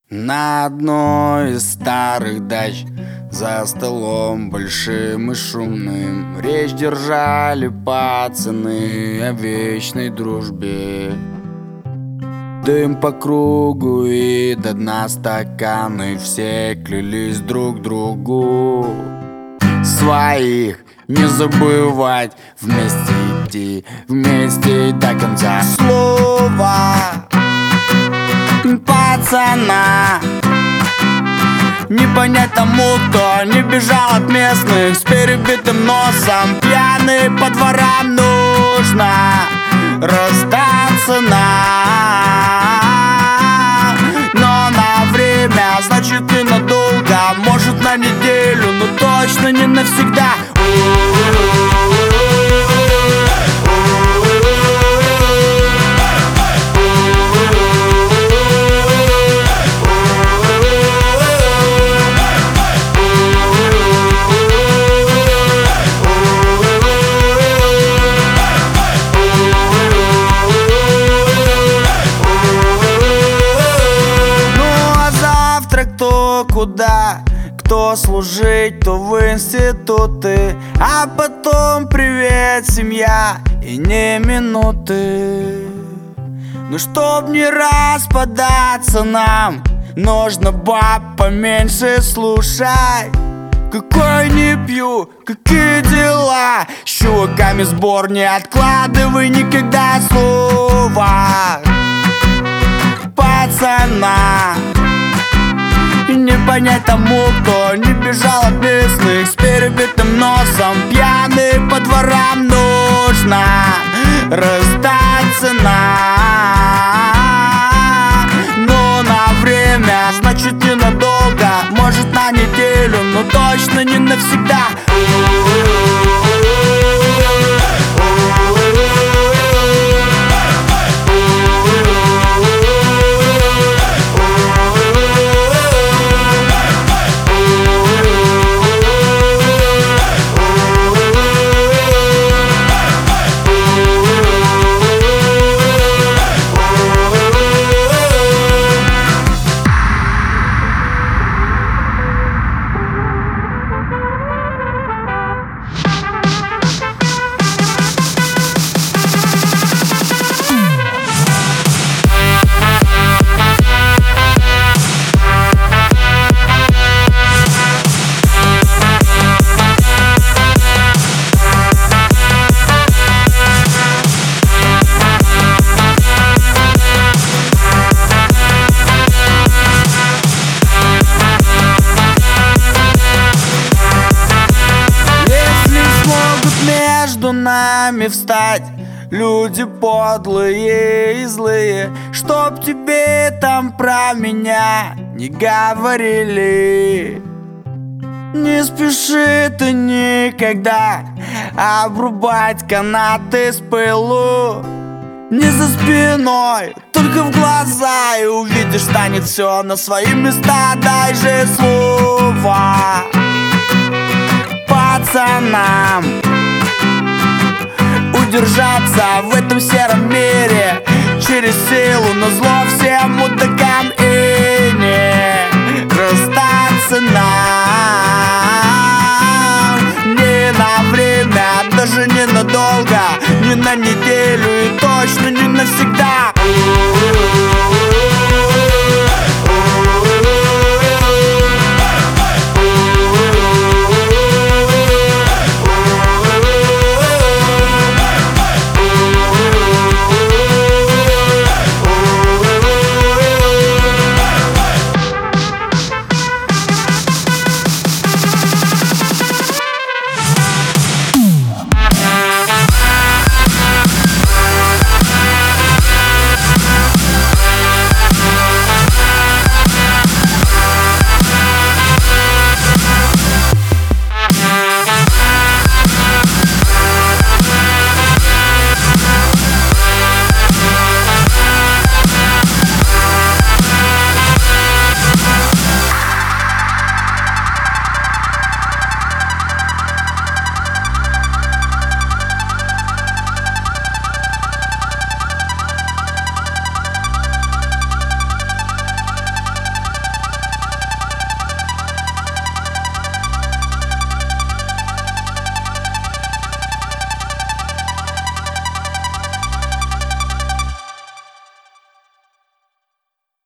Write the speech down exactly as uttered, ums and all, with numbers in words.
На одной из старых дач за столом большим и шумным речь держали пацаны о вечной дружбе. Дым по кругу и до дна стаканы, все клялись друг другу своих не забывать, вместе идти, вместе до конца. Слово пацана не понять тому, кто не бежал от местных с перебитым носом. Пьяный по дворам, нужно расстаться нам. Но на время, значит и надолго, может на неделю, но точно не навсегда. Кто куда, кто служить, то в институты, а потом привет, семья, и не минуты. Ну чтоб не распадаться нам, нужно баб поменьше слушать. Какой не пью, какие дела, с чуваками сбор не откладывай никогда слова пацана. Не понять тому, кто не бежал от местных с перебитым носом. Пьяный по дворам, нужно расстаться нам. Но на время, значит ненадолго, может на неделю, но точно не навсегда. Между нами встать люди подлые и злые, чтоб тебе там про меня не говорили. Не спеши ты никогда обрубать канаты с пылу. Не за спиной, только в глаза, и увидишь, станет все на свои места. Дай же слово пацанам удержаться в этом сером мире через силу, но зло всем мудакам и не расстаться нам. Не на время, даже не надолго, не на неделю и точно не навсегда.